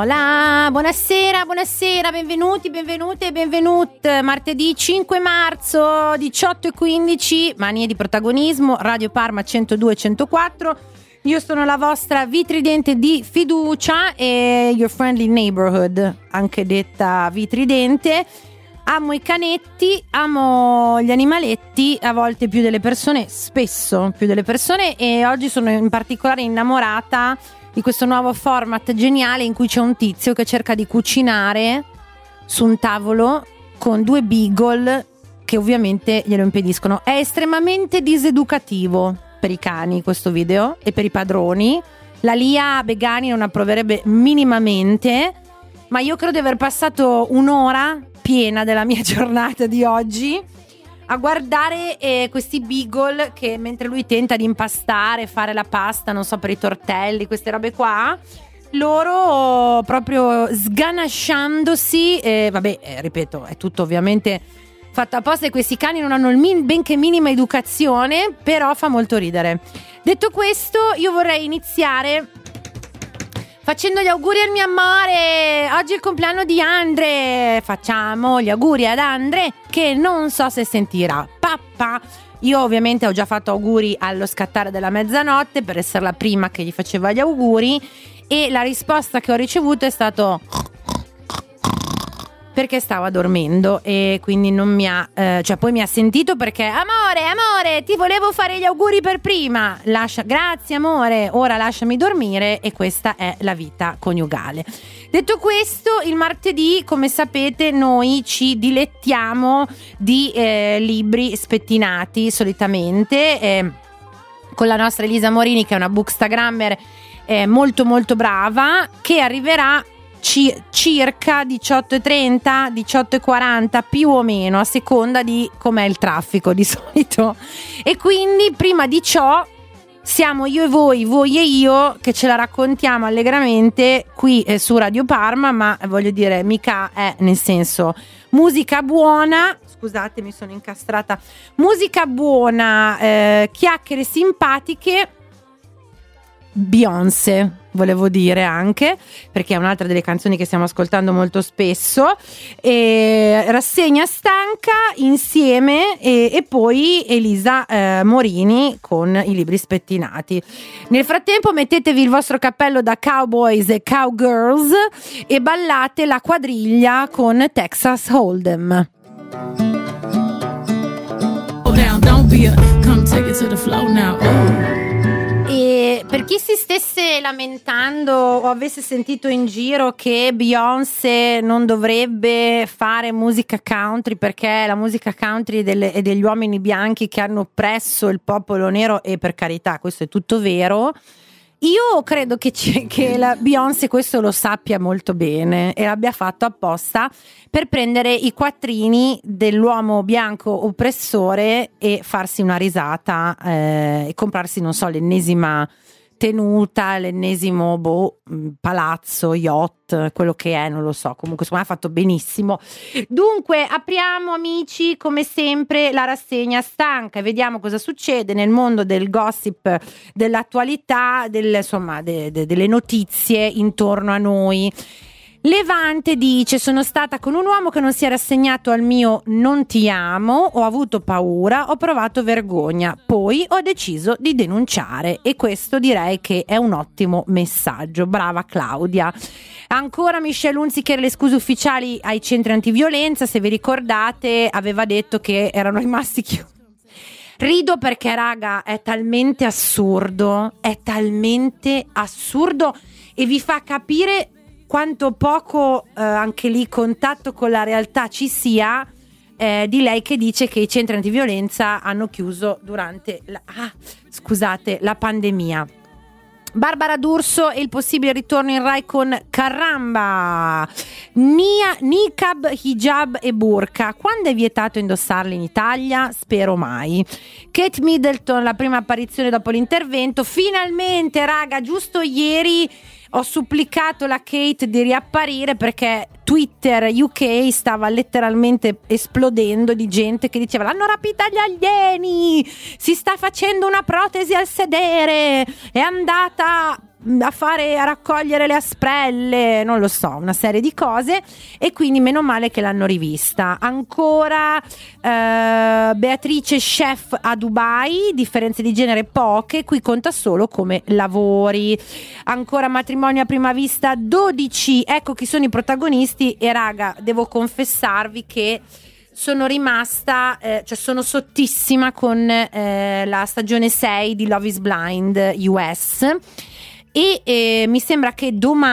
Hola, buonasera, benvenuti e benvenute. Martedì 5 marzo, 18:15, Manie di protagonismo, Radio Parma 102-104. Io sono la vostra Vitridente di fiducia e your friendly neighborhood, anche detta Vitridente. Amo i canetti, amo gli animaletti, a volte più delle persone, spesso più delle persone, e oggi sono in particolare innamorata di questo nuovo format geniale in cui c'è un tizio che cerca di cucinare su un tavolo con due beagle che ovviamente glielo impediscono. È estremamente diseducativo per i cani questo video e per i padroni. La Lia Begani non approverebbe minimamente, ma io credo di aver passato un'ora piena della mia giornata di oggi a guardare questi beagle che, mentre lui tenta di impastare, fare la pasta, non so, per i tortelli, queste robe qua, loro proprio sganasciandosi, ripeto, è tutto ovviamente fatto apposta e questi cani non hanno benché minima educazione, però fa molto ridere. Detto questo, io vorrei iniziare facendo gli auguri al mio amore. Oggi è il compleanno di Andre. Facciamo gli auguri ad Andre, che non so se sentirà. Papà, io ovviamente ho già fatto auguri allo scattare della mezzanotte per essere la prima che gli faceva gli auguri, e la risposta che ho ricevuto è stato perché stava dormendo e quindi non mi ha poi mi ha sentito perché amore, ti volevo fare gli auguri per prima, grazie amore, ora lasciami dormire, e questa è la vita coniugale. Detto questo, il martedì, come sapete, noi ci dilettiamo di libri spettinati solitamente, con la nostra Elisa Morini, che è una bookstagrammer molto molto brava, che arriverà circa 18:30, 18:40 più o meno, a seconda di com'è il traffico di solito, e quindi prima di ciò siamo io e voi e io che ce la raccontiamo allegramente qui su Radio Parma, ma voglio dire, mica è, nel senso, musica buona, scusate mi sono incastrata, musica buona, chiacchiere simpatiche, Beyoncé volevo dire anche, perché è un'altra delle canzoni che stiamo ascoltando molto spesso, rassegna stanca insieme, e poi Elisa Morini con i libri spettinati. Nel frattempo mettetevi il vostro cappello da cowboys e cowgirls e ballate la quadriglia con Texas Hold'em. Oh, now, don't be come take it to the flow now. Oh. E per chi si stesse lamentando o avesse sentito in giro che Beyoncé non dovrebbe fare musica country perché la musica country è degli uomini bianchi che hanno oppresso il popolo nero, e per carità questo è tutto vero, io credo che la Beyoncé questo lo sappia molto bene e l'abbia fatto apposta per prendere i quattrini dell'uomo bianco oppressore e farsi una risata, e comprarsi, non so, l'ennesima tenuta, l'ennesimo palazzo, yacht, quello che è, non lo so, comunque secondo me ha fatto benissimo. Dunque apriamo, amici, come sempre la rassegna stanca e vediamo cosa succede nel mondo del gossip, dell'attualità, delle notizie intorno a noi. Levante dice: sono stata con un uomo che non si è rassegnato al mio non ti amo, ho avuto paura, ho provato vergogna, poi ho deciso di denunciare, e questo direi che è un ottimo messaggio. Brava Claudia. Ancora Michelle Hunziker, le scuse ufficiali ai centri antiviolenza, se vi ricordate aveva detto che erano rimasti chiusi. Rido perché raga è talmente assurdo e vi fa capire quanto poco anche lì contatto con la realtà ci sia, di lei che dice che i centri antiviolenza hanno chiuso durante la pandemia. Barbara D'Urso e il possibile ritorno in Rai con Caramba, niqab, hijab e burqa. Quando è vietato indossarli in Italia? Spero mai. Kate Middleton, la prima apparizione dopo l'intervento. Finalmente, raga, giusto ieri ho supplicato la Kate di riapparire perché Twitter UK stava letteralmente esplodendo di gente che diceva: l'hanno rapita gli alieni, si sta facendo una protesi al sedere, è andata a raccogliere le asprelle, non lo so, una serie di cose, e quindi meno male che l'hanno rivista. Ancora Beatrice chef a Dubai, differenze di genere poche, qui conta solo come lavori. Ancora matrimonio a prima vista 12, ecco chi sono i protagonisti. E raga, devo confessarvi che sono rimasta, cioè sono sottissima con la stagione 6 di Love is Blind US, e mi sembra che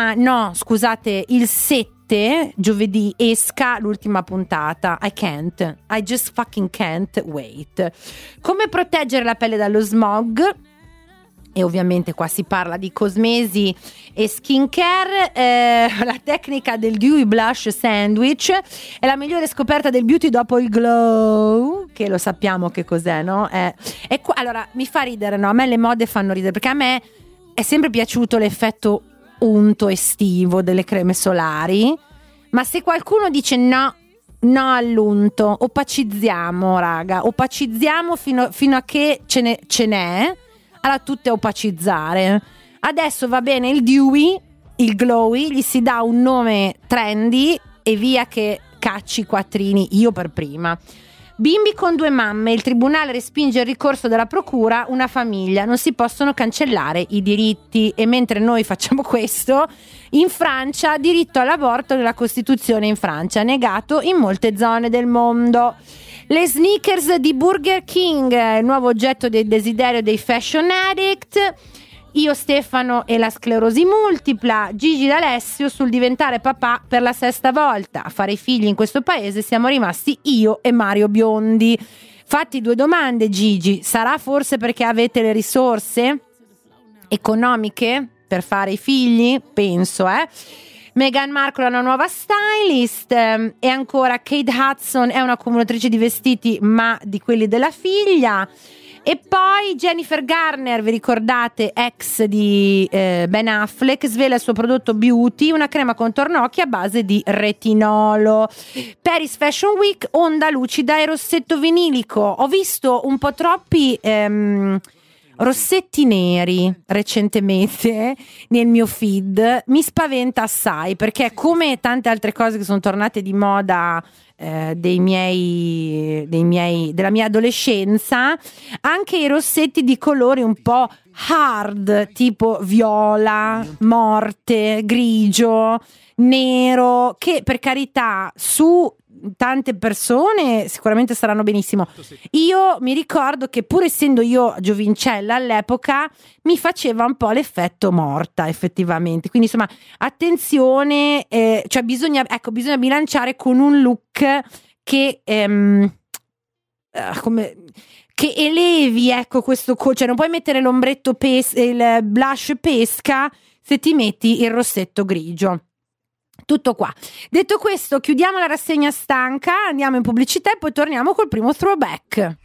il 7 giovedì esca l'ultima puntata. I just fucking can't wait. Come proteggere la pelle dallo smog, e ovviamente qua si parla di cosmesi e skincare. La tecnica del Dewy Blush Sandwich è la migliore scoperta del beauty dopo il glow, che lo sappiamo che cos'è, no? Allora, mi fa ridere, no? A me le mode fanno ridere, perché a me è sempre piaciuto l'effetto unto estivo delle creme solari, ma se qualcuno dice no all'unto, opacizziamo, raga, opacizziamo fino a che ce n'è, allora tutte a opacizzare. Adesso va bene il dewy, il glowy, gli si dà un nome trendy e via che cacci i quattrini, io per prima. Bimbi con 2 mamme, il tribunale respinge il ricorso della procura, una famiglia, non si possono cancellare i diritti. E mentre noi facciamo questo, in Francia, diritto all'aborto nella Costituzione in Francia, negato in molte zone del mondo. Le sneakers di Burger King, il nuovo oggetto del desiderio dei fashion addict. Io, Stefano e la sclerosi multipla. Gigi D'Alessio sul diventare papà per la 6ª volta. A fare i figli in questo paese siamo rimasti io e Mario Biondi. Fatti 2 domande, Gigi. Sarà forse perché avete le risorse economiche per fare i figli? Penso, Meghan Markle è una nuova stylist, e ancora Kate Hudson è un'accumulatrice di vestiti, ma di quelli della figlia. E poi Jennifer Garner, vi ricordate, ex di Ben Affleck, svela il suo prodotto beauty, una crema contorno occhi a base di retinolo. Paris Fashion Week, onda lucida e rossetto vinilico. Ho visto un po' troppi rossetti neri recentemente nel mio feed. Mi spaventa assai, perché come tante altre cose che sono tornate di moda della mia adolescenza, anche i rossetti di colori un po' hard, tipo viola, morte, grigio, nero, che per carità su tante persone sicuramente saranno benissimo. Io mi ricordo che, pur essendo io giovincella all'epoca, mi faceva un po' l'effetto morta effettivamente, quindi insomma attenzione, cioè bisogna bilanciare con un look che che elevi, ecco, questo cioè non puoi mettere l'ombretto il blush pesca se ti metti il rossetto grigio. Tutto qua. Detto questo, chiudiamo la rassegna stanca, andiamo in pubblicità e poi torniamo col primo throwback.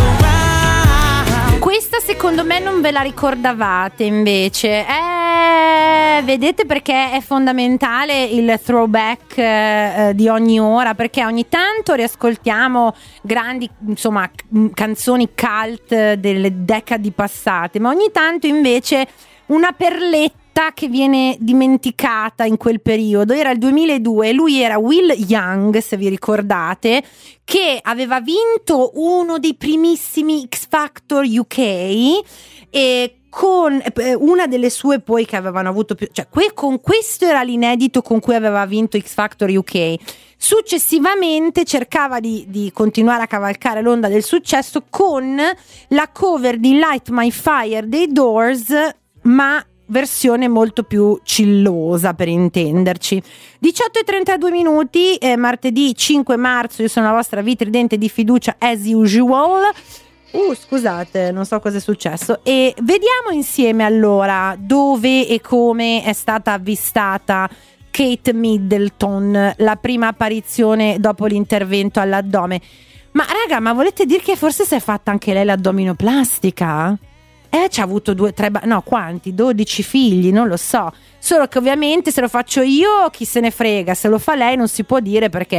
Questa secondo me non ve la ricordavate invece. Vedete perché è fondamentale il throwback di ogni ora, perché ogni tanto riascoltiamo grandi, insomma, canzoni cult delle decadi passate, ma ogni tanto invece una perletta che viene dimenticata in quel periodo. Era il 2002, lui era Will Young, se vi ricordate, che aveva vinto uno dei primissimi X Factor UK, e con una delle sue poi che avevano avuto più, cioè con questo era l'inedito con cui aveva vinto X Factor UK. Successivamente cercava di continuare a cavalcare l'onda del successo con la cover di Light My Fire dei Doors, ma versione molto più cillosa, per intenderci. 18:32 martedì 5 marzo. Io sono la vostra vitridente di fiducia as usual. Scusate, non so cosa è successo. E vediamo insieme allora dove e come è stata avvistata Kate Middleton, la prima apparizione dopo l'intervento all'addome. Ma raga, ma volete dire che forse si è fatta anche lei l'addominoplastica? Ci ha avuto 12 figli, non lo so. Solo che ovviamente se lo faccio io, chi se ne frega. Se lo fa lei non si può dire, perché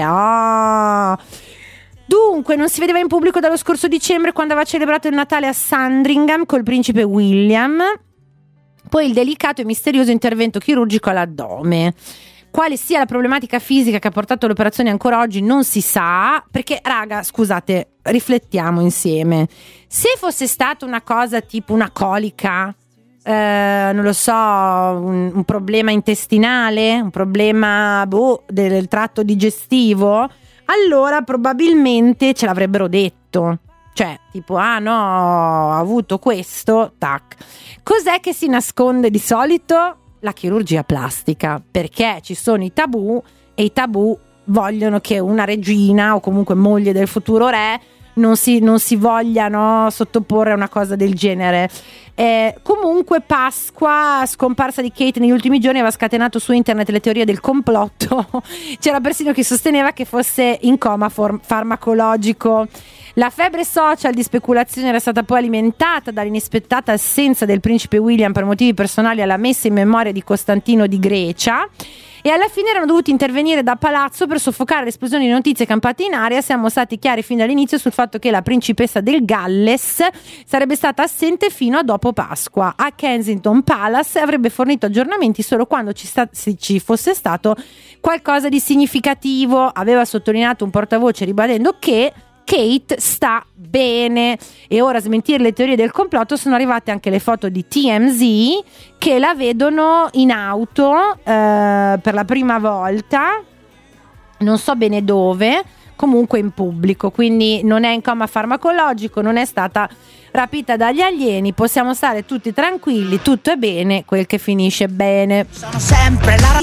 Dunque, non si vedeva in pubblico dallo scorso dicembre, quando aveva celebrato il Natale a Sandringham col principe William. Poi il delicato e misterioso intervento chirurgico all'addome. Quale sia la problematica fisica che ha portato all'operazione ancora oggi non si sa, perché raga, scusate, riflettiamo insieme. Se fosse stata una cosa tipo una colica, non lo so, un problema intestinale, un problema del tratto digestivo, allora probabilmente ce l'avrebbero detto. Cioè, tipo, ah no, ho avuto questo, tac. Cos'è che si nasconde di solito? La chirurgia plastica, perché ci sono i tabù e i tabù vogliono che una regina o comunque moglie del futuro re non si voglia sottoporre a una cosa del genere. Comunque Pasqua, scomparsa di Kate negli ultimi giorni, aveva scatenato su internet le teorie del complotto. C'era persino chi sosteneva che fosse in coma farmacologico. La febbre social di speculazione era stata poi alimentata dall'inespettata assenza del principe William per motivi personali alla messa in memoria di Costantino di Grecia, e alla fine erano dovuti intervenire da palazzo per soffocare l'esplosione di notizie campate in aria. Siamo stati chiari fin dall'inizio sul fatto che la principessa del Galles sarebbe stata assente fino a dopo Pasqua. A Kensington Palace avrebbe fornito aggiornamenti solo quando ci fosse stato qualcosa di significativo. Aveva sottolineato un portavoce ribadendo che Kate sta bene. E ora a smentire le teorie del complotto sono arrivate anche le foto di TMZ che la vedono in auto per la prima volta, non so bene dove, comunque in pubblico, quindi non è in coma farmacologico, non è stata rapita dagli alieni, possiamo stare tutti tranquilli, tutto è bene quel che finisce bene. Sono sempre la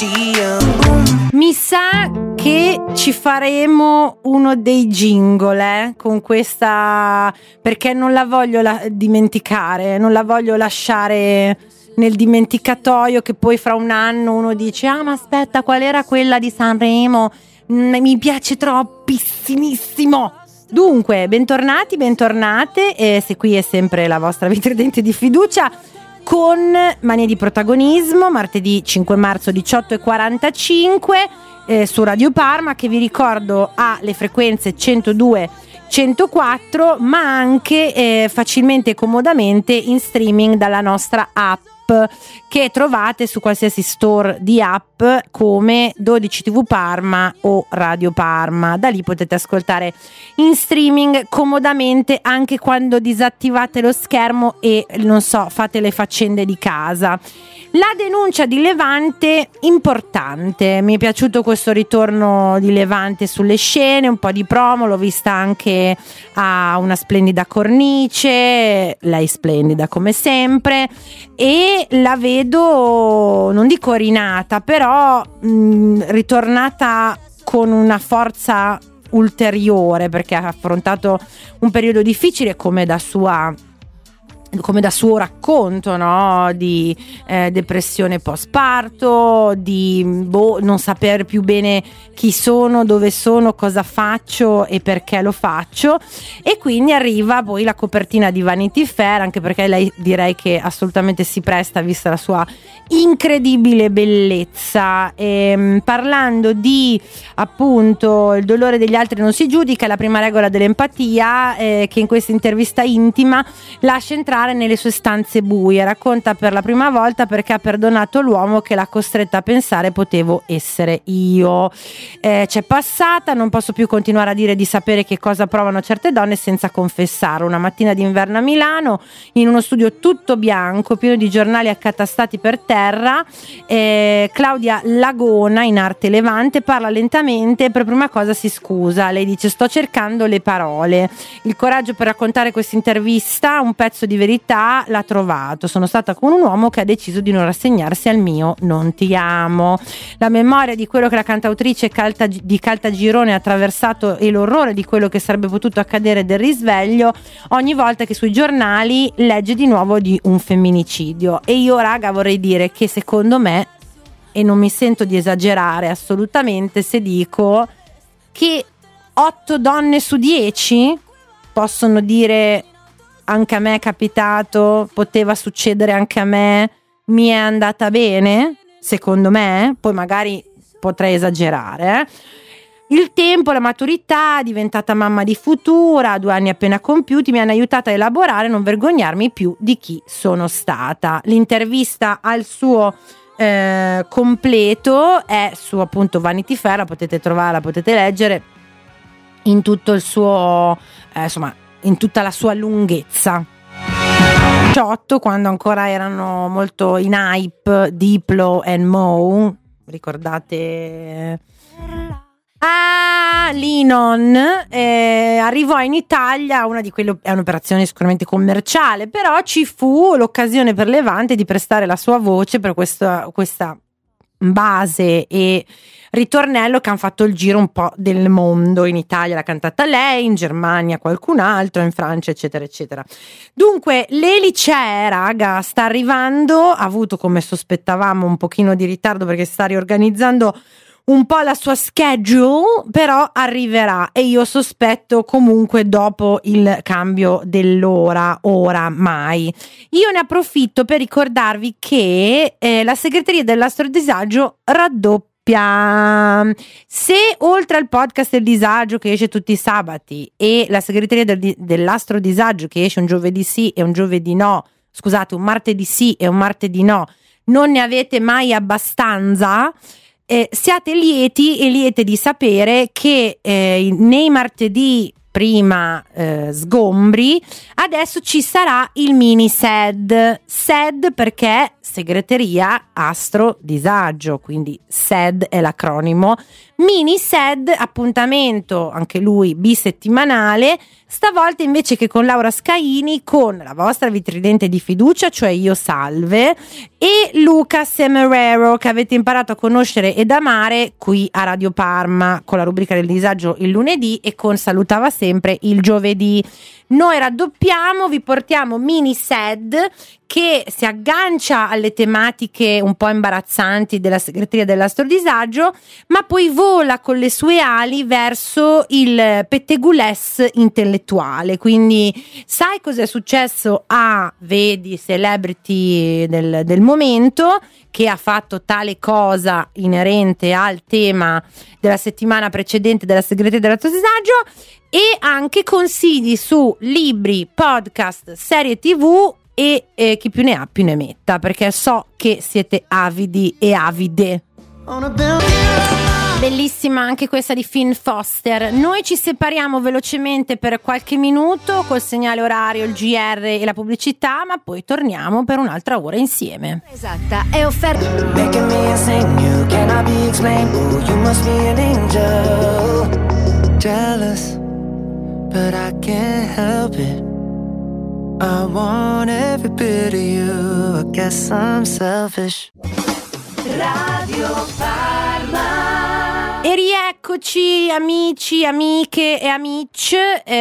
Mi sa che ci faremo uno dei jingle con questa, perché non la voglio dimenticare, non la voglio lasciare nel dimenticatoio, che poi fra un anno uno dice ah ma aspetta, qual era quella di Sanremo, mi piace troppissimissimo. Dunque, bentornati, bentornate, se qui è sempre la vostra vitridente di fiducia con Manie di Protagonismo, martedì 5 marzo 18:45 su Radio Parma, che vi ricordo ha le frequenze 102 104, ma anche facilmente e comodamente in streaming dalla nostra app, che trovate su qualsiasi store di app come 12 TV Parma o Radio Parma. Da lì potete ascoltare in streaming comodamente anche quando disattivate lo schermo e non so, fate le faccende di casa. La denuncia di Levante, importante, mi è piaciuto questo ritorno di Levante sulle scene, un po' di promo, l'ho vista anche a una splendida cornice, lei splendida come sempre, e la vedo, non dico rinata, però ritornata con una forza ulteriore, perché ha affrontato un periodo difficile come da suo racconto, no? Di depressione postparto, di non sapere più bene chi sono, dove sono, cosa faccio e perché lo faccio, e quindi arriva poi la copertina di Vanity Fair, anche perché lei direi che assolutamente si presta, vista la sua incredibile bellezza. Parlando di appunto il dolore degli altri non si giudica, la prima regola dell'empatia, che in questa intervista intima lascia entrare nelle sue stanze buie, racconta per la prima volta perché ha perdonato l'uomo che l'ha costretta a pensare potevo essere io. C'è passata, non posso più continuare a dire di sapere che cosa provano certe donne senza confessarlo. Una mattina d'inverno a Milano, in uno studio tutto bianco, pieno di giornali accatastati per terra, Claudia Lagona, in arte Levante, parla lentamente e per prima cosa si scusa. Lei dice sto cercando le parole, il coraggio per raccontare questa intervista, un pezzo di verità l'ha trovato. Sono stata con un uomo che ha deciso di non rassegnarsi al mio non ti amo. La memoria di quello che la cantautrice di Caltagirone ha attraversato e l'orrore di quello che sarebbe potuto accadere del risveglio ogni volta che sui giornali legge di nuovo di un femminicidio. E io raga vorrei dire che secondo me, e non mi sento di esagerare assolutamente se dico che 8 donne su 10 possono dire anche a me è capitato, poteva succedere anche a me, mi è andata bene, secondo me, poi magari potrei esagerare, Il tempo, la maturità, diventata mamma di futura, 2 anni appena compiuti, mi hanno aiutata a elaborare e non vergognarmi più di chi sono stata. L'intervista al suo completo è su appunto Vanity Fair, la potete trovare, la potete leggere in tutto il suo insomma, in tutta la sua lunghezza. 18, quando ancora erano molto in hype Diplo e Mo, ricordate? Linon arrivò in Italia, una di quelle è un'operazione sicuramente commerciale, però ci fu l'occasione per Levante di prestare la sua voce per questa base e ritornello che hanno fatto il giro un po' del mondo. In Italia l'ha cantata lei, in Germania qualcun altro, in Francia eccetera eccetera. Dunque l'Elicea, raga, sta arrivando, ha avuto, come sospettavamo, un pochino di ritardo perché sta riorganizzando un po' la sua schedule, però arriverà, e io sospetto comunque dopo il cambio dell'ora, ora mai. Io ne approfitto per ricordarvi che la segreteria dell'Astrodisagio raddoppia. Se oltre al podcast del disagio che esce tutti i sabati e la segreteria dell'Astrodisagio che esce un giovedì sì e un giovedì no, scusate, un martedì sì e un martedì no, non ne avete mai abbastanza, siate lieti e liete di sapere che nei martedì prima sgombri adesso ci sarà il mini SED perché segreteria Astro Disagio, quindi SED è l'acronimo. Mini SED, appuntamento anche lui bisettimanale, stavolta invece che con Laura Scaini con la vostra vitridente di fiducia, cioè io Salve, e Luca Semerero, che avete imparato a conoscere ed amare qui a Radio Parma con la rubrica del disagio il lunedì e con Salutava Sempre il giovedì. Noi raddoppiamo, vi portiamo mini SED che si aggancia alle tematiche un po' imbarazzanti della segreteria dell'Astrodisagio, ma poi vola con le sue ali verso il petteguless intellettuale. Quindi sai cos'è successo a, vedi, celebrity del momento che ha fatto tale cosa inerente al tema della settimana precedente della segreteria dell'Astrodisagio, e anche consigli su libri, podcast, serie TV e chi più ne ha più ne metta, perché so che siete avidi e avide. Bellissima anche questa di Finn Foster. Noi ci separiamo velocemente per qualche minuto col segnale orario, il GR e la pubblicità, ma poi torniamo per un'altra ora insieme. Esatta, è offerta. Jealous, but I can't help it. I want every bit of you. I guess I'm selfish. Radio Parma. E rieccoci amici, amiche e amici,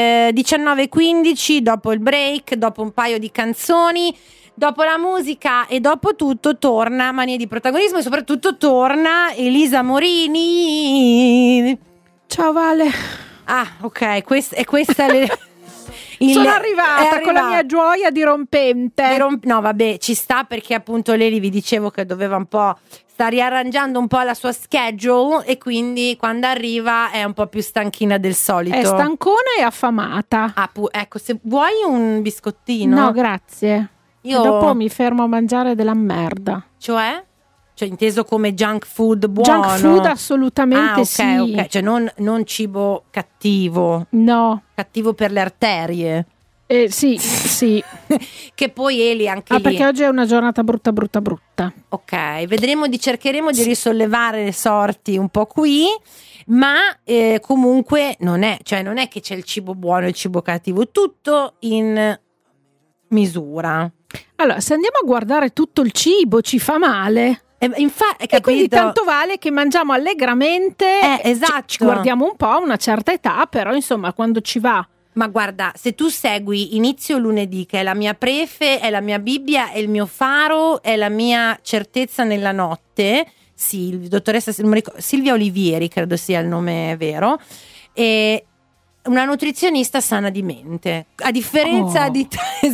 19:15 dopo il break, dopo un paio di canzoni, dopo la musica e dopo tutto torna Manie di Protagonismo e soprattutto torna Elisa Morini. Ciao Vale. Ah, ok, questa è sono arrivata con la mia gioia dirompente. No, vabbè, ci sta, perché appunto Leli vi dicevo che doveva un po', sta riarrangiando un po' la sua schedule e quindi quando arriva è un po' più stanchina del solito. È stancona e affamata. Ecco, se vuoi un biscottino. No, grazie. Io dopo mi fermo a mangiare della merda. Cioè inteso come junk food buono? Junk food assolutamente sì. Ok, cioè non cibo cattivo. No. Cattivo per le arterie. Sì. Che poi Eli anche lì. Perché oggi è una giornata brutta. Ok, cercheremo di risollevare le sorti un po' qui, ma comunque non è che c'è il cibo buono e il cibo cattivo, tutto in misura. Allora, se andiamo a guardare tutto il cibo ci fa male. Infatti, e quindi tanto vale che mangiamo allegramente. Esatto. Ci guardiamo un po' a una certa età, però insomma quando ci va. Ma guarda, se tu segui Inizio lunedì, che è la mia prefe, è la mia Bibbia, è il mio faro, è la mia certezza nella notte, dottoressa Silvia Olivieri credo sia il nome vero, e una nutrizionista sana di mente, a differenza di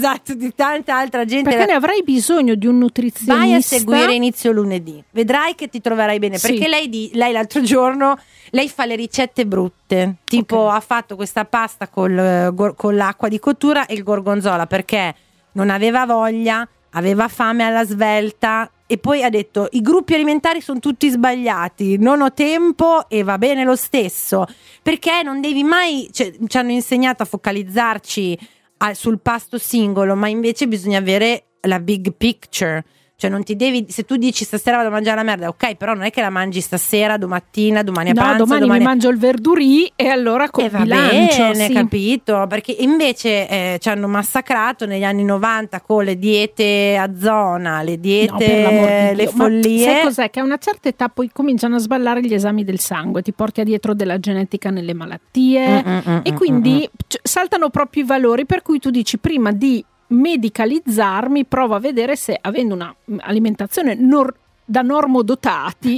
tanta altra gente. Perché ne avrai bisogno di un nutrizionista? Vai a seguire Inizio Lunedì, vedrai che ti troverai bene, perché lei l'altro giorno fa le ricette brutte, tipo ha fatto questa pasta con l'acqua di cottura e il gorgonzola perché non aveva voglia, aveva fame alla svelta, e poi ha detto i gruppi alimentari sono tutti sbagliati, non ho tempo, e va bene lo stesso, perché non devi mai, ci hanno insegnato a focalizzarci sul pasto singolo, ma invece bisogna avere la big picture. Cioè non ti devi, se tu dici stasera vado a mangiare la merda, ok, però non è che la mangi stasera, domattina, domani a pranzo, domani mi mangio il verdurì e allora bilancio, va bene, capito? Perché invece ci hanno massacrato negli anni 90 con le diete a zona, le diete, le follie. Ma sai cos'è? Che a una certa età poi cominciano a sballare gli esami del sangue, ti porti dietro della genetica nelle malattie e quindi saltano proprio i valori, per cui tu dici prima di medicalizzarmi provo a vedere se, avendo una alimentazione da normodotati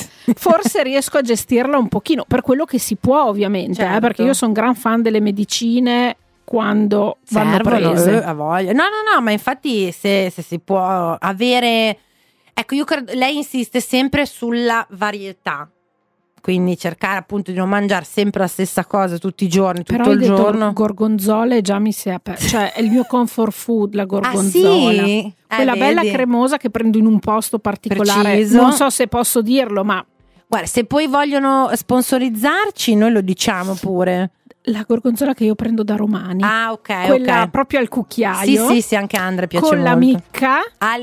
forse riesco a gestirla un pochino, per quello che si può ovviamente, certo. Perché io sono gran fan delle medicine quando vanno prese. A voglia. No, ma infatti se si può avere, ecco, io credo, lei insiste sempre sulla varietà. Quindi cercare appunto di non mangiare sempre la stessa cosa tutti i giorni, tutto però il giorno. Gorgonzola già mi si è aperto, cioè è il mio comfort food la gorgonzola. Ah, sì? Quella bella cremosa che prendo in un posto particolare. Preciso. Non so se posso dirlo, ma guarda, se poi vogliono sponsorizzarci noi lo diciamo pure. La gorgonzola che io prendo da Romani. Ah, ok, quella proprio al cucchiaio. Sì, anche a Andrea piace con molto. La micca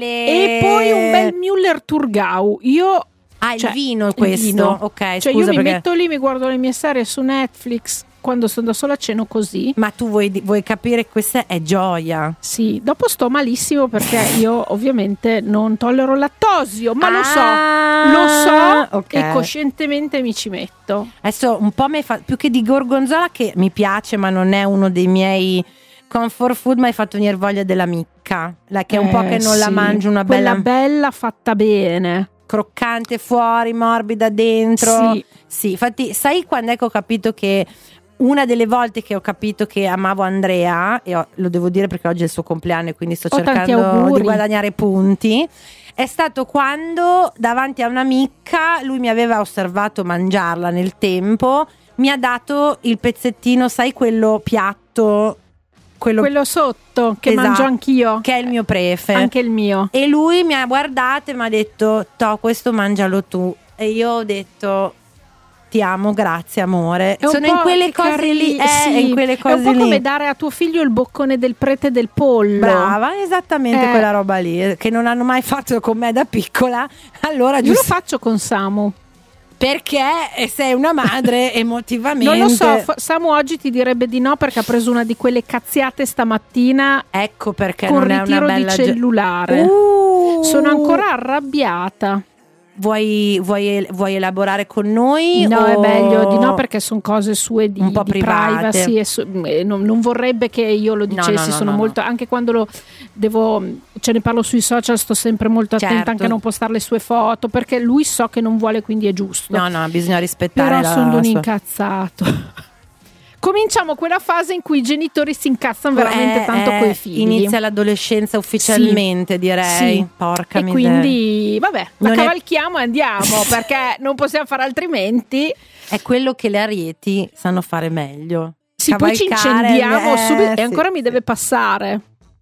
e poi un bel Müller-Thurgau. Io il vino questo, il vino. Ok, cioè scusa, io mi metto lì, mi guardo le mie serie su Netflix, quando sono da sola ceno così. Ma tu vuoi capire che questa è gioia? Sì, dopo sto malissimo perché io ovviamente non tollero lattosio, ma lo so okay. E coscientemente mi ci metto. Adesso un po' mi fa, più che di gorgonzola, che mi piace ma non è uno dei miei comfort food, mi hai fatto venire voglia della micca, che è un po' che non la mangio, una quella bella fatta bene, croccante fuori, morbida dentro. Sì, infatti sai quando è che ho capito che una delle volte che ho capito che amavo Andrea, e lo devo dire perché oggi è il suo compleanno e quindi sto cercando di guadagnare punti, è stato quando davanti a una micca lui mi aveva osservato mangiarla nel tempo, mi ha dato il pezzettino, sai, quello piatto, quello sotto che mangio anch'io, che è il mio prefe, anche il mio, e lui mi ha guardato e mi ha detto questo mangialo tu, e io ho detto ti amo, grazie amore. Sono in quelle cose lì, in quelle cose lì. È un po' come dare a tuo figlio il boccone del prete del pollo. Brava, esattamente quella roba lì, che non hanno mai fatto con me da piccola. Allora io lo faccio con Samu. Perché sei una madre emotivamente. Non lo so, Samu oggi ti direbbe di no perché ha preso una di quelle cazziate stamattina. Ecco perché con non è ritiro una bella di cellulare. Sono ancora arrabbiata. Vuoi elaborare con noi? No, è meglio di no, perché sono cose sue di un po' private. Privacy non vorrebbe che io lo dicessi. No, sono molto anche quando ce ne parlo sui social, sto sempre molto attenta anche a non postare le sue foto, perché lui so che non vuole, quindi è giusto. No, bisogna rispettare. Però sono un incazzato. Cominciamo quella fase in cui i genitori si incazzano veramente tanto coi figli. Inizia l'adolescenza ufficialmente, direi. Sì. Porca e miseria. Quindi vabbè, la cavalchiamo e andiamo perché non possiamo fare altrimenti. È quello che le Arieti sanno fare meglio. Sì, poi ci incendiamo subito e ancora mi deve passare.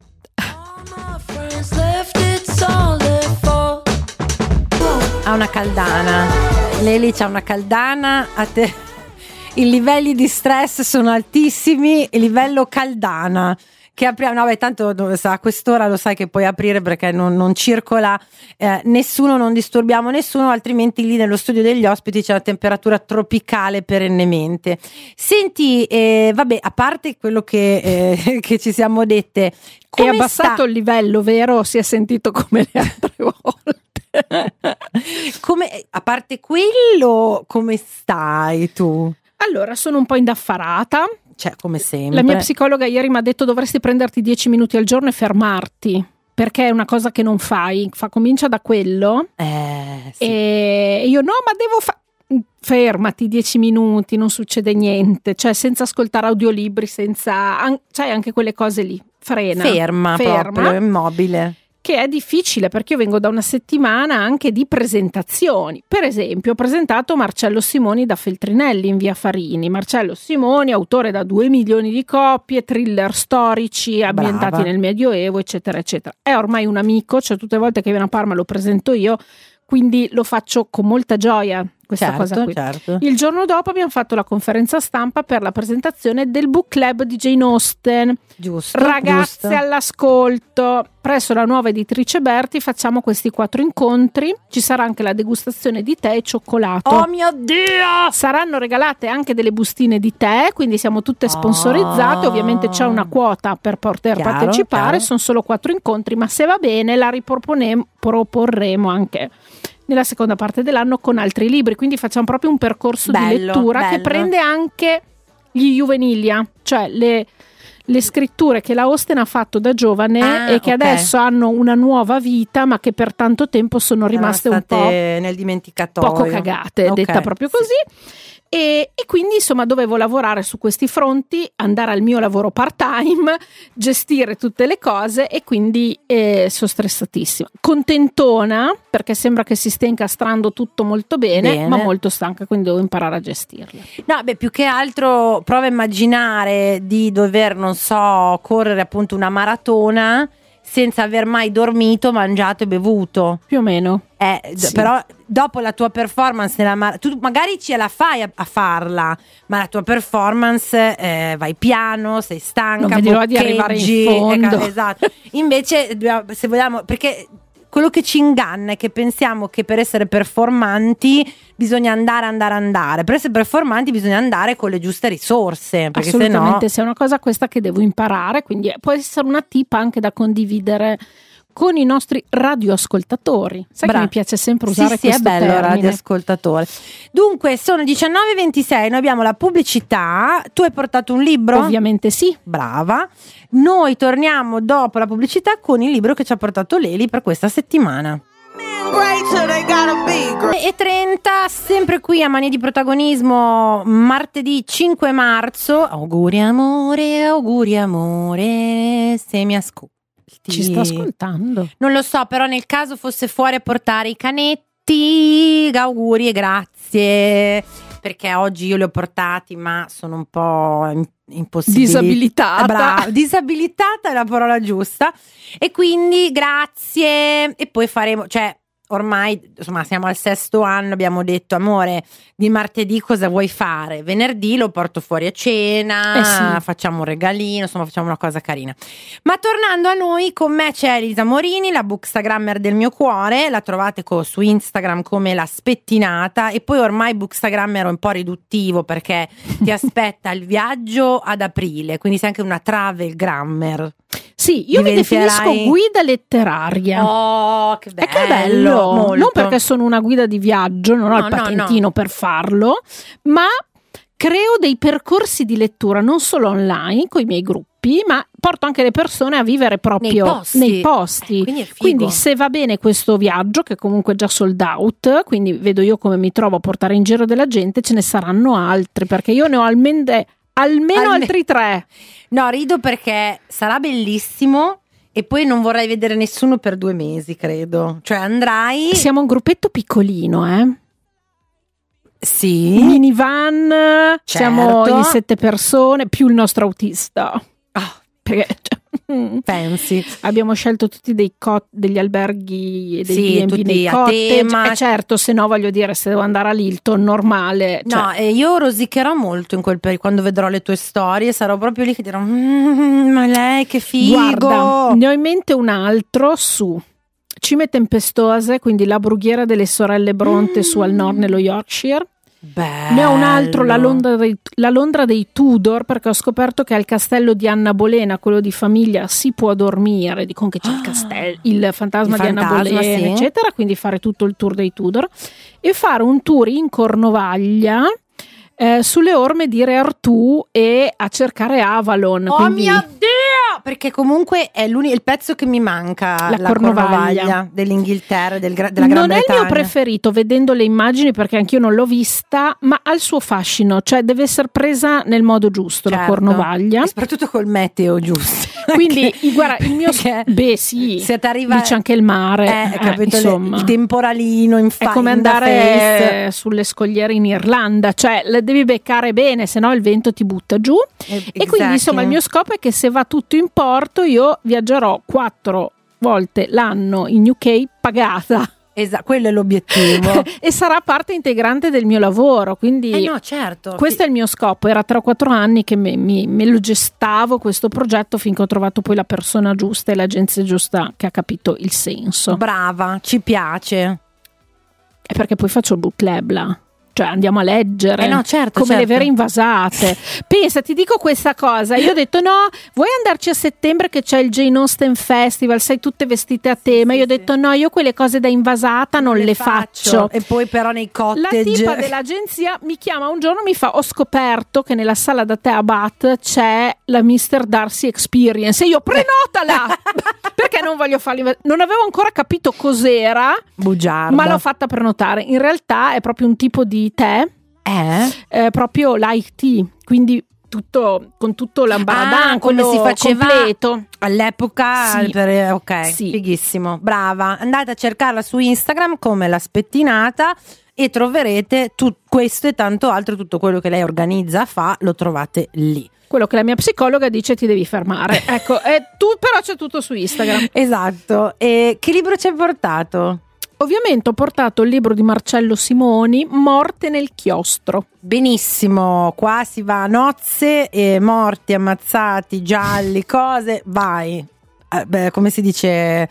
Ha una caldana. Leli c'ha una caldana, a te i livelli di stress sono altissimi, il livello caldana che apriamo, tanto a quest'ora lo sai che puoi aprire perché non circola nessuno, non disturbiamo nessuno, altrimenti lì nello studio degli ospiti c'è una temperatura tropicale perennemente. Senti, vabbè, a parte quello che ci siamo dette, è abbassato il livello, vero? Si è sentito come le altre volte. A parte quello, come stai tu? Allora, sono un po' indaffarata. Cioè, come sempre. La mia psicologa ieri mi ha detto dovresti prenderti 10 minuti al giorno e fermarti, perché è una cosa che non fai. Comincia da quello. Sì. E io no, ma devo fermati 10 minuti, non succede niente, cioè senza ascoltare audiolibri, cioè anche quelle cose lì, ferma proprio, immobile. Che è difficile, perché io vengo da una settimana anche di presentazioni. Per esempio, ho presentato Marcello Simoni da Feltrinelli in via Farini. Marcello Simoni, autore da 2 milioni di copie, thriller storici ambientati nel Medioevo, eccetera, eccetera. È ormai un amico, cioè tutte le volte che viene a Parma lo presento io, quindi lo faccio con molta gioia. Questa cosa qui. Certo. Il giorno dopo abbiamo fatto la conferenza stampa per la presentazione del book club di Jane Austen. Giusto. Ragazze all'ascolto, presso la nuova editrice Berti facciamo questi 4 incontri. Ci sarà anche la degustazione di tè e cioccolato. Oh mio Dio! Saranno regalate anche delle bustine di tè, quindi siamo tutte sponsorizzate. Ovviamente c'è una quota per poter partecipare. Sono solo 4 incontri, ma se va bene la proporremo anche nella seconda parte dell'anno con altri libri, quindi facciamo proprio un percorso di lettura che prende anche gli juvenilia, cioè le scritture che la Austen ha fatto da giovane e che adesso hanno una nuova vita, ma che per tanto tempo sono rimaste un po' nel dimenticatoio, poco cagate, detta proprio così. E quindi insomma dovevo lavorare su questi fronti, andare al mio lavoro part time, gestire tutte le cose, e quindi sono stressatissima, contentona perché sembra che si stia incastrando tutto molto bene, ma molto stanca, quindi devo imparare a gestirla. No, più che altro prova a immaginare di dover, non so, correre appunto una maratona senza aver mai dormito, mangiato e bevuto. Più o meno. Sì. Però dopo la tua performance tu magari ce la fai a farla, ma la tua performance vai piano, sei stanca, non vedi l'ora di arrivare in fondo. Esatto. Invece se vogliamo, perché quello che ci inganna è che pensiamo che per essere performanti bisogna andare. Per essere performanti bisogna andare con le giuste risorse, perché assolutamente, se è una cosa questa che devo imparare, quindi può essere una tip anche da condividere con i nostri radioascoltatori. Sai che mi piace sempre usare questo termine. Sì, è bello, radioascoltatore. Dunque, sono 19:26, noi abbiamo la pubblicità. Tu hai portato un libro? Ovviamente sì. Brava. Noi torniamo dopo la pubblicità con il libro che ci ha portato Leli per questa settimana. E 30, sempre qui a Mania di Protagonismo, martedì 5 marzo. Auguri amore, se mi ascolti. Ci sta ascoltando? Non lo so, però nel caso fosse fuori a portare i canetti, auguri e grazie, perché oggi io li ho portati ma sono un po' disabilitata. Disabilitata è la parola giusta, e quindi grazie. E poi faremo, cioè ormai insomma siamo al 6° anno, abbiamo detto amore, di martedì cosa vuoi fare? Venerdì lo porto fuori a cena, facciamo un regalino, insomma facciamo una cosa carina. Ma tornando a noi, con me c'è Elisa Morini, la bookstagrammer del mio cuore, la trovate su Instagram come La Spettinata, e poi ormai bookstagrammer è un po' riduttivo perché ti aspetta il viaggio ad aprile, quindi sei anche una travel grammer. Sì, io mi definisco guida letteraria. Oh, che bello! Che bello! Molto. Non perché sono una guida di viaggio, non ho il patentino per farlo, ma creo dei percorsi di lettura non solo online con i miei gruppi, ma porto anche le persone a vivere proprio nei posti. Quindi se va bene questo viaggio, che comunque è già sold out, quindi vedo io come mi trovo a portare in giro della gente, ce ne saranno altri, perché io ne ho almeno altri 3. No, rido perché sarà bellissimo e poi non vorrei vedere nessuno per 2 mesi, credo. Cioè andrai... Siamo un gruppetto piccolino, Sì. Minivan, certo. Siamo in 7 persone, più il nostro autista. Perché... Pensi. Abbiamo scelto tutti degli alberghi e dei B&B nei a cottage, tema. Certo, se no voglio dire, se devo andare all'Hilton normale, no, io rosicherò molto in quel periodo, quando vedrò le tue storie sarò proprio lì che dirò ma lei che figo. Guarda, ne ho in mente un altro su Cime Tempestose, quindi la brughiera delle sorelle Bronte su al nord nello Yorkshire. Bello. Ne ho un altro, la Londra dei Tudor, perché ho scoperto che al castello di Anna Bolena, quello di famiglia, si può dormire, dicono che c'è il castello, il fantasma di Anna Bolena, eccetera, quindi fare tutto il tour dei Tudor e fare un tour in Cornovaglia sulle orme di Re Artù e a cercare Avalon. Oh quindi... mio Dio! perché comunque è il pezzo che mi manca, La cornovaglia dell'Inghilterra, della Gran non è il Bretagna. mio preferito vedendo le immagini, perché anch'io non l'ho vista, ma ha il suo fascino, cioè deve essere presa nel modo giusto, la Certo. cornovaglia. E soprattutto col meteo giusto. Quindi guarda, il mio Perché se t'arriva, lì c'è anche il mare, capito, insomma. il temporalino È come andare sulle scogliere in Irlanda, cioè le devi beccare bene, se no il vento ti butta giù. E quindi insomma il mio scopo è che se va tutto in porto io viaggerò 4 volte l'anno in UK pagata. Esatto, quello è l'obiettivo. E sarà parte integrante del mio lavoro, quindi no, certo. questo è il mio scopo. Era 3 o 4 anni che me lo gestavo questo progetto, finché ho trovato poi la persona giusta e l'agenzia giusta che ha capito il senso. Brava, ci piace. È perché poi faccio il book club là. Cioè andiamo a leggere no, certo, come certo. le vere invasate. Pensa, ti dico questa cosa, io ho detto no, vuoi andarci a settembre che c'è il Jane Austen Festival, sei tutte vestite a tema, io ho detto no, io quelle cose da invasata non le faccio. E poi però nei La cottage tipa dell'agenzia mi chiama un giorno, mi fa: ho scoperto che nella sala da tè a Bath c'è la Mr. Darcy Experience, e io prenotala perché non voglio farli. Non avevo ancora capito cos'era, bugiarda, ma l'ho fatta prenotare. In realtà è proprio un tipo di tè, proprio light tea, quindi con tutto l'ambaradan, come si faceva completo all'epoca. Sì. Ok, Sì. fighissimo, brava. Andate a cercarla su Instagram come La Spettinata e troverete questo e tanto altro. Tutto quello che lei organizza, lo trovate lì. quello che la mia psicologa dice ti devi fermare. Ecco, però c'è tutto su Instagram. Esatto. E che libro ci hai portato? Ovviamente ho portato il libro di Marcello Simoni, Morte nel chiostro. Benissimo, qua si va a nozze e morti, ammazzati, gialli, cose, vai. Come si dice,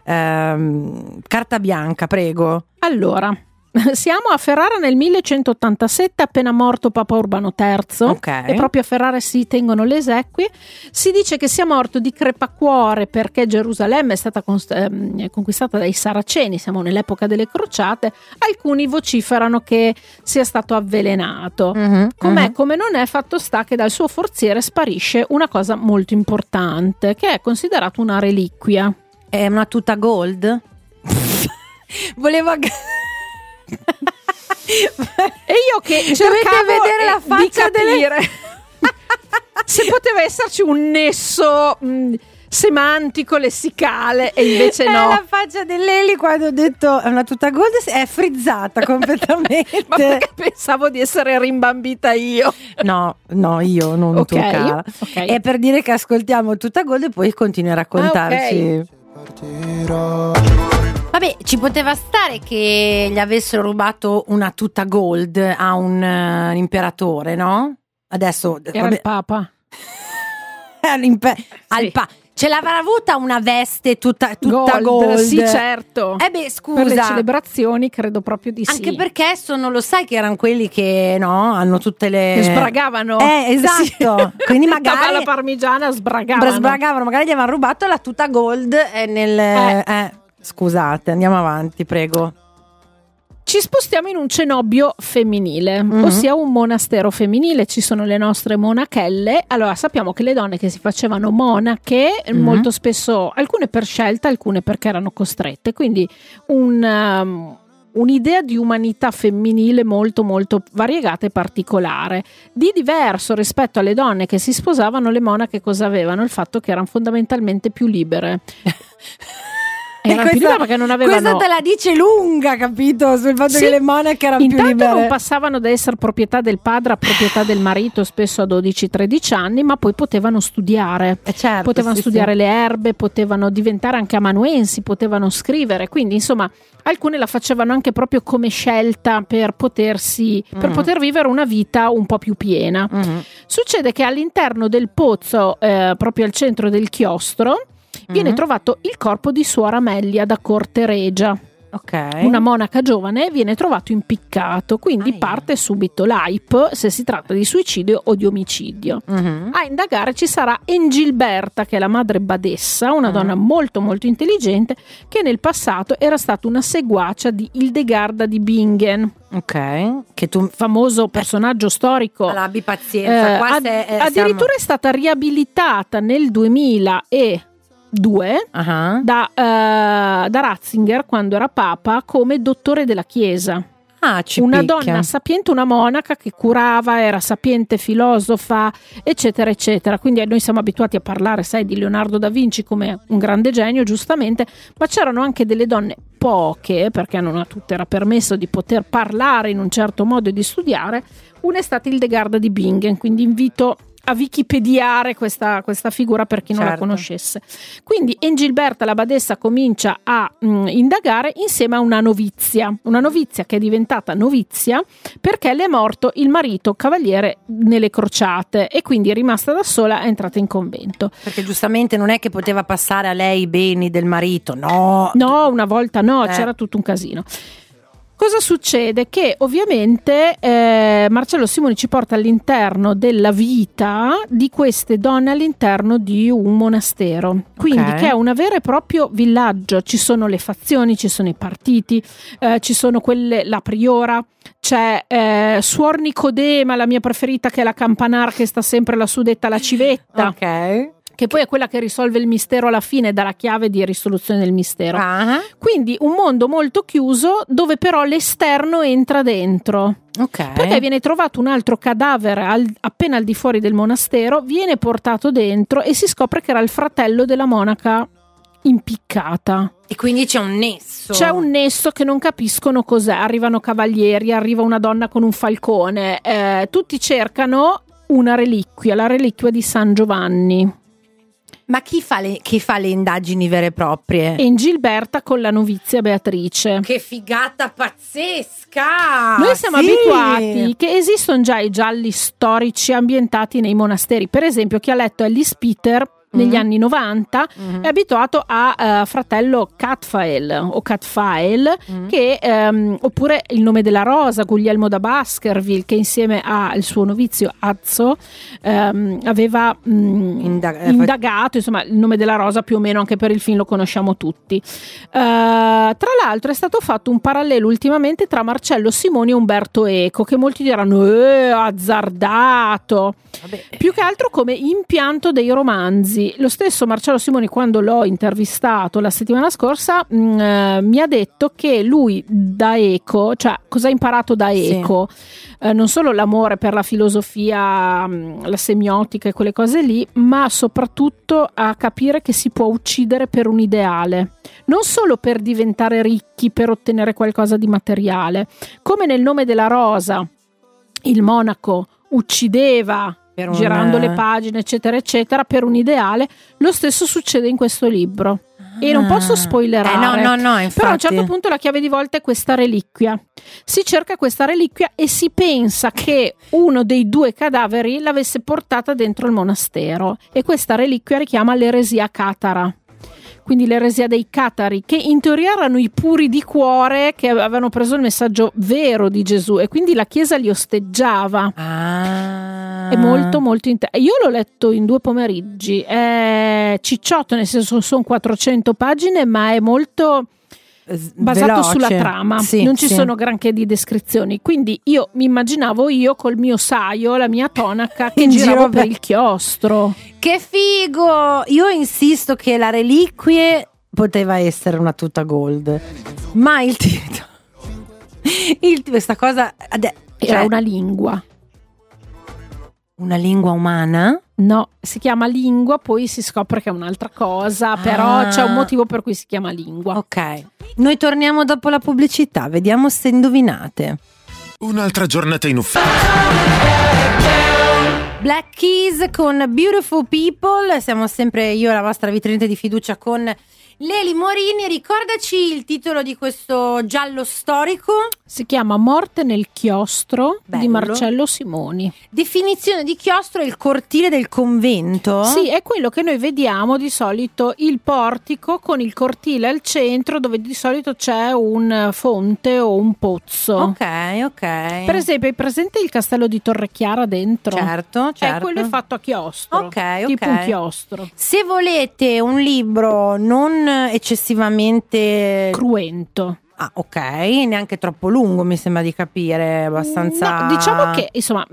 carta bianca, prego. Allora, siamo a Ferrara nel 1187, appena morto Papa Urbano III, Ok. e proprio a Ferrara si tengono le esequie. Si dice che sia morto di crepacuore perché Gerusalemme è stata conquistata dai Saraceni, siamo nell'epoca delle crociate. Alcuni vociferano che sia stato avvelenato. Come non è, fatto sta che dal suo forziere sparisce una cosa molto importante, che è considerato una reliquia. È una tuta gold? Volevo E io che cercavo vedere la faccia di capire se poteva esserci un nesso semantico, lessicale, e invece no. La faccia dell'Eli quando ho detto è una tuta gold è frizzata completamente. Ma perché pensavo di essere rimbambita io? No, io non Ok, tu, cara. ok. È per dire che ascoltiamo tuta gold e poi continui a raccontarci. Vabbè, ci poteva stare che gli avessero rubato una tuta gold a un imperatore, no? Adesso Era il Papa. al ce l'avrà avuta una veste tutta gold. Sì, certo. Scusa. Per le celebrazioni credo proprio di sì. Anche perché lo sai che erano quelli che hanno tutte le Che sbragavano. Esatto. Sì. Quindi La magari parmigiana sbragavano. magari gli avevano rubato la tuta gold Scusate, andiamo avanti, prego. Ci spostiamo in un cenobio femminile, ossia un monastero femminile. Ci sono le nostre monachelle. Allora, sappiamo che le donne che si facevano monache molto spesso, alcune per scelta, alcune perché erano costrette, quindi un'idea di umanità femminile molto molto variegata e particolare. Di diverso rispetto alle donne che si sposavano, le monache cosa avevano? Il fatto che erano fondamentalmente più libere. Erano più libere perché non avevano... Questa te la dice lunga, capito? Sul fatto che le monache erano più Intanto libere. non passavano da essere proprietà del padre a proprietà del marito, spesso a 12-13 anni, ma poi potevano studiare. Certo, potevano studiare le erbe, potevano diventare anche amanuensi, potevano scrivere. Quindi, insomma, alcune la facevano anche proprio come scelta per poter vivere una vita un po' più piena. Succede che all'interno del pozzo, proprio al centro del chiostro, viene trovato il corpo di Suor Amelia da Corte Regia. Ok. una monaca giovane, viene trovato impiccato, quindi parte subito l'hype se si tratta di suicidio o di omicidio. A indagare ci sarà Engilberta, che è la madre badessa, una donna molto molto intelligente, che nel passato era stata una seguacia di Hildegarda di Bingen. Ok, che tu famoso personaggio storico. Allora, abbi pazienza. Qua addirittura è stata riabilitata nel 2002 da Ratzinger, quando era papa, come dottore della Chiesa. Una donna sapiente, una monaca che curava, era sapiente, filosofa, eccetera eccetera. Quindi noi siamo abituati a parlare, sai, di Leonardo da Vinci come un grande genio, giustamente, ma c'erano anche delle donne, poche, perché non a tutte era permesso di poter parlare in un certo modo e di studiare. Una è stata Hildegarda di Bingen, quindi invito a wikipediare questa figura per chi non la conoscesse. Quindi Engilberta, la badessa, comincia a indagare insieme a una novizia che è diventata novizia perché le è morto il marito cavaliere nelle crociate e quindi è rimasta da sola, è entrata in convento. Perché giustamente non è che poteva passare a lei i beni del marito, no, una volta c'era tutto un casino. Cosa succede? Che ovviamente Marcello Simoni ci porta all'interno della vita di queste donne all'interno di un monastero, quindi che è una vera e proprio villaggio. Ci sono le fazioni, ci sono i partiti, ci sono la priora, c'è Suor Nicodema, la mia preferita, che è la campanar, che sta sempre lassù detta la civetta. Che poi è quella che risolve il mistero alla fine, dà la chiave di risoluzione del mistero. Quindi un mondo molto chiuso dove però l'esterno entra dentro. Perché viene trovato un altro cadavere appena al di fuori del monastero, viene portato dentro e si scopre che era il fratello della monaca impiccata. E quindi c'è un nesso. C'è un nesso che non capiscono cos'è. Arrivano cavalieri, arriva una donna con un falcone, tutti cercano una reliquia, la reliquia di San Giovanni. Ma chi fa le indagini vere e proprie? Engilberta con la novizia Beatrice. Che figata pazzesca! Noi siamo abituati che esistono già i gialli storici ambientati nei monasteri. Per esempio, chi ha letto Alice Peter negli anni 90 è abituato a fratello Catfael o Catfael, che oppure Il nome della rosa, Guglielmo da Baskerville, che insieme al suo novizio Azzo aveva indagato, insomma. Il nome della rosa più o meno anche per il film lo conosciamo tutti. Tra l'altro è stato fatto un parallelo ultimamente tra Marcello Simoni e Umberto Eco, che molti diranno azzardato. Più che altro come impianto dei romanzi. Lo stesso Marcello Simoni, quando l'ho intervistato la settimana scorsa, mi ha detto che lui da Eco, cioè cosa ha imparato da Eco, non solo l'amore per la filosofia, la semiotica e quelle cose lì, ma soprattutto a capire che si può uccidere per un ideale, non solo per diventare ricchi, per ottenere qualcosa di materiale. Come nel nome della rosa il monaco uccideva girando le pagine eccetera eccetera per un ideale, lo stesso succede in questo libro. E non posso spoilerare, no, infatti. Però a un certo punto la chiave di volta è questa reliquia. Si cerca questa reliquia e si pensa che uno dei due cadaveri l'avesse portata dentro il monastero, e questa reliquia richiama l'eresia catara. Quindi l'eresia dei catari, che in teoria erano i puri di cuore che avevano preso il messaggio vero di Gesù, e quindi la Chiesa li osteggiava. È molto molto io l'ho letto in 2 pomeriggi, è cicciotto, nel senso sono 400 pagine, ma è molto basato veloce sulla trama, non ci sono granché di descrizioni, quindi io mi immaginavo con il mio saio, la mia tonaca che giravo per il chiostro. Che figo! Io insisto che la reliquia poteva essere una tuta gold, ma il titolo questa cosa era una lingua umana? No, si chiama lingua, poi si scopre che è un'altra cosa, però c'è un motivo per cui si chiama lingua. Ok, noi torniamo dopo la pubblicità, vediamo se indovinate. Un'altra giornata in ufficio. Black Keys con Beautiful People. Siamo sempre io, la vostra vitrine di fiducia, con Leli Morini, ricordaci il titolo di questo giallo storico. Si chiama Morte nel chiostro. Bello. Di Marcello Simoni. Definizione di chiostro è il cortile del convento? Sì, è quello che noi vediamo di solito, il portico con il cortile al centro dove di solito c'è un fonte o un pozzo. Ok. Per esempio, hai presente il castello di Torrechiara dentro? Certo. Quello è fatto a chiostro. Ok. Tipo un chiostro. Se volete un libro non eccessivamente Cruento. Ah, ok, neanche troppo lungo, mi sembra di capire, abbastanza. No, diciamo che insomma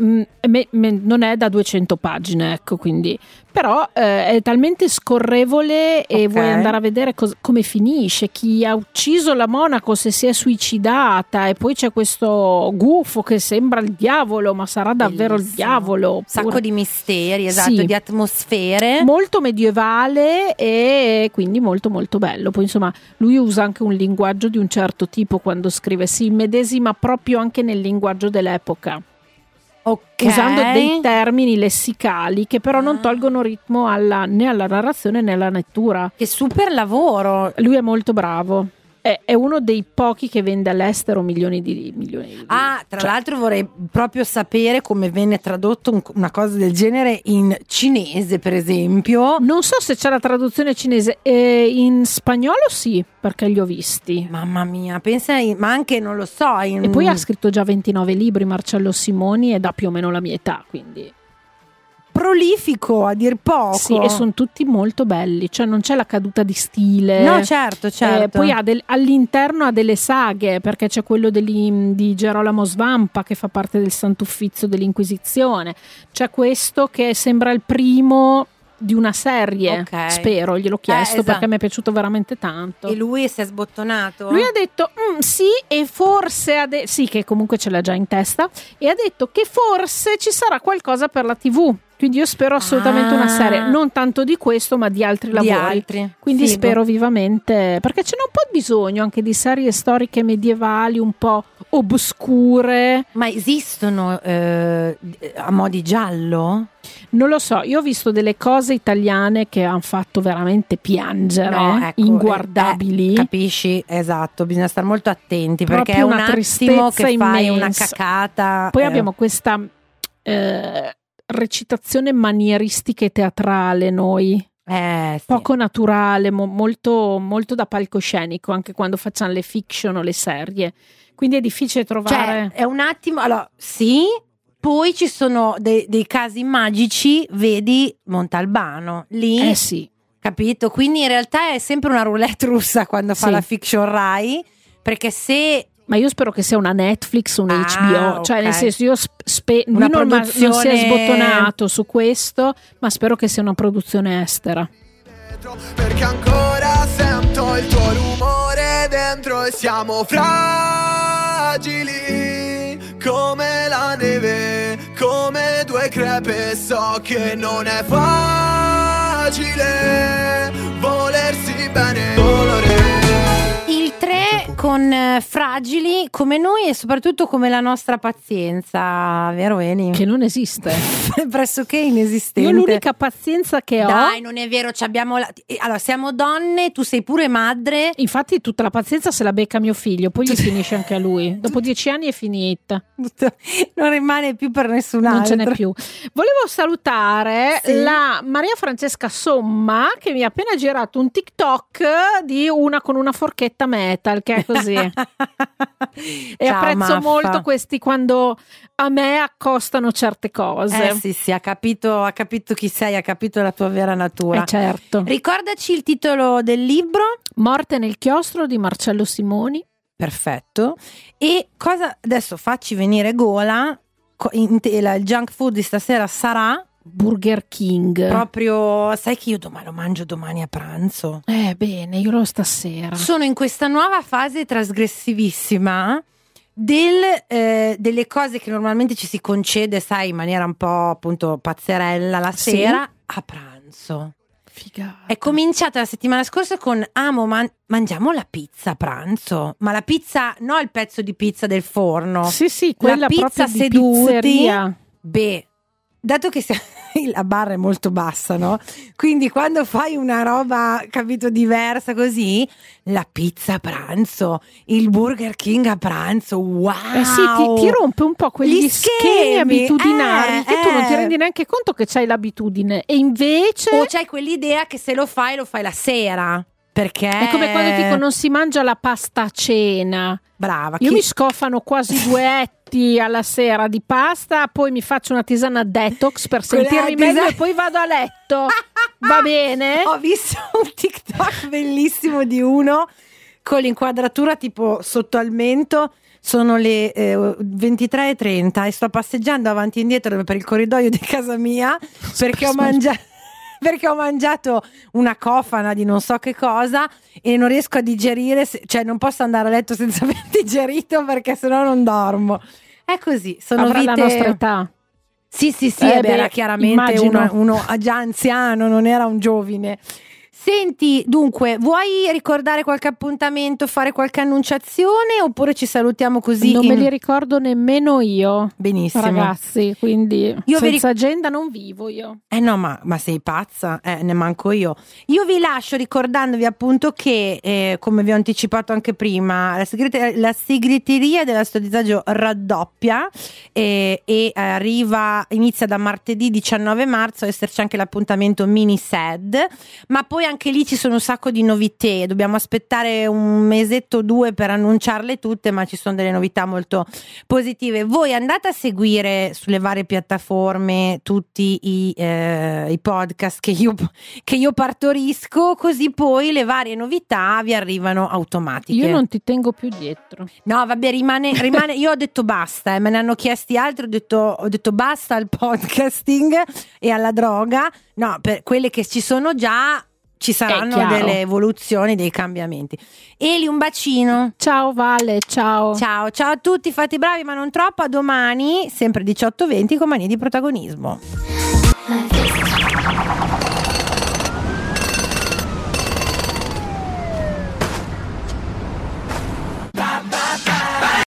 non è da 200 pagine, ecco, quindi però è talmente scorrevole e vuoi andare a vedere come finisce, chi ha ucciso la monaco, se si è suicidata, e poi c'è questo gufo che sembra il diavolo, ma sarà davvero il diavolo. Un sacco di misteri, esatto, sì, di atmosfere. Molto medievale e quindi molto molto bello. Poi insomma lui usa anche un linguaggio di un certo tipo quando scrive, si immedesima proprio anche nel linguaggio dell'epoca. Okay. Usando dei termini lessicali che però non tolgono ritmo né alla narrazione né alla lettura. Che super lavoro. Lui è molto bravo. È uno dei pochi che vende all'estero milioni di tra l'altro vorrei proprio sapere come venne tradotto una cosa del genere in cinese, per esempio. Non so se c'è la traduzione cinese, in spagnolo sì, perché li ho visti. Mamma mia, pensa, ma anche non lo so. E poi ha scritto già 29 libri Marcello Simoni ed ha più o meno la mia età, quindi prolifico a dir poco. Sì, e sono tutti molto belli, cioè non c'è la caduta di stile. No, certo. Poi all'interno ha delle saghe, perché c'è quello di Gerolamo Svampa che fa parte del Sant'Uffizio dell'Inquisizione. C'è questo che sembra il primo di una serie, spero, gliel'ho chiesto perché mi è piaciuto veramente tanto. E lui si è sbottonato? Lui ha detto sì, e forse sì, che comunque ce l'ha già in testa, e ha detto che forse ci sarà qualcosa per la TV. Quindi io spero assolutamente una serie, non tanto di questo ma di altri lavori. Quindi Figo. spero vivamente, perché ce n'è un po' bisogno anche di serie storiche medievali un po' oscure. Ma esistono a mo' di giallo? Non lo so, io ho visto delle cose italiane che hanno fatto veramente piangere, inguardabili. Capisci? Esatto, bisogna stare molto attenti proprio perché è un attimo che fai immensa. Una cacata. Poi abbiamo questa recitazione manieristica e teatrale noi. Sì. Poco naturale, molto, molto da palcoscenico anche quando facciamo le fiction o le serie, quindi è difficile trovare, cioè, è un attimo, allora sì, poi ci sono dei casi magici, vedi Montalbano lì, sì, capito? Quindi in realtà è sempre una roulette russa quando fa la fiction Rai, perché ma io spero che sia una Netflix, un HBO, cioè nel senso io una lui non si è sbottonato su questo, ma spero che sia una produzione estera. Perché ancora sento il tuo rumore dentro e siamo fragili come la neve, come due crepe, so che non è facile volersi bene. Il 3 con fragili come noi e soprattutto come la nostra pazienza, vero Eli? Che non esiste. Pressoché inesistente. Io l'unica pazienza che ho. Dai, non è vero, allora siamo donne, tu sei pure madre. Infatti tutta la pazienza se la becca mio figlio, poi gli finisce anche a lui. Dopo 10 anni è finita. Non rimane più per nessun altro. Non ce n'è più. Volevo salutare la Maria Francesca Somma che mi ha appena girato un TikTok di una con una forchetta metal, che è così. E ciao, apprezzo Maffa. molto questi quando a me accostano certe cose. Sì, ha capito chi sei, ha capito la tua vera natura. Certo. Ricordaci il titolo del libro? Morte nel chiostro di Marcello Simoni. Perfetto. E cosa adesso facci venire gola? Il junk food di stasera sarà Burger King. Proprio, sai che io lo mangio domani a pranzo. Bene, io lo stasera. Sono in questa nuova fase trasgressivissima delle cose che normalmente ci si concede, sai, in maniera un po' appunto pazzerella la sera a pranzo. Figata. È cominciata la settimana scorsa con mangiamo la pizza a pranzo, ma la pizza, no il pezzo di pizza del forno. Sì, quella la pizza proprio di seduti. pizzeria. Beh, dato che la barra è molto bassa, no? Quindi quando fai una roba, capito, diversa così, la pizza a pranzo, il Burger King a pranzo, wow! Sì, ti rompe un po' quegli schemi abitudinari che tu non ti rendi neanche conto che c'hai l'abitudine, e invece o c'hai quell'idea che se lo fai la sera, perché è come quando dico non si mangia la pasta a cena. Brava. Io mi scofano quasi 2 etti alla sera di pasta, poi mi faccio una tisana detox per sentirmi meglio e poi vado a letto. Va bene? Ho visto un TikTok bellissimo di uno con l'inquadratura tipo sotto al mento. Sono le 23:30 e sto passeggiando avanti e indietro per il corridoio di casa mia perché ho mangiato una cofana di non so che cosa e non riesco a digerire, cioè non posso andare a letto senza aver digerito perché sennò non dormo. È così, sono avrà vite... la nostra età. Sì, era chiaramente uno già anziano, non era un giovine. Senti, dunque, vuoi ricordare qualche appuntamento, fare qualche annunciazione oppure ci salutiamo così? Non me li ricordo nemmeno io. Benissimo. Ragazzi, quindi senza agenda non vivo io. No, ma sei pazza? Ne manco io. Io vi lascio ricordandovi appunto che, come vi ho anticipato anche prima, la segreteria della Sto Disagio raddoppia e inizia da martedì 19 marzo, a esserci anche l'appuntamento mini SED, ma poi anche lì ci sono un sacco di novità, dobbiamo aspettare un mesetto o 2 per annunciarle tutte, ma ci sono delle novità molto positive. Voi andate a seguire sulle varie piattaforme tutti i podcast che io partorisco, così poi le varie novità vi arrivano automatiche. Io non ti tengo più dietro. No, vabbè, rimane. Io ho detto basta, me ne hanno chiesti altri, ho detto basta al podcasting e alla droga. No, per quelle che ci sono già ci saranno delle evoluzioni, dei cambiamenti. Eli, un bacino. Ciao Vale, ciao. Ciao a tutti, fate i bravi ma non troppo. A domani, sempre 18:20 con Manie di Protagonismo.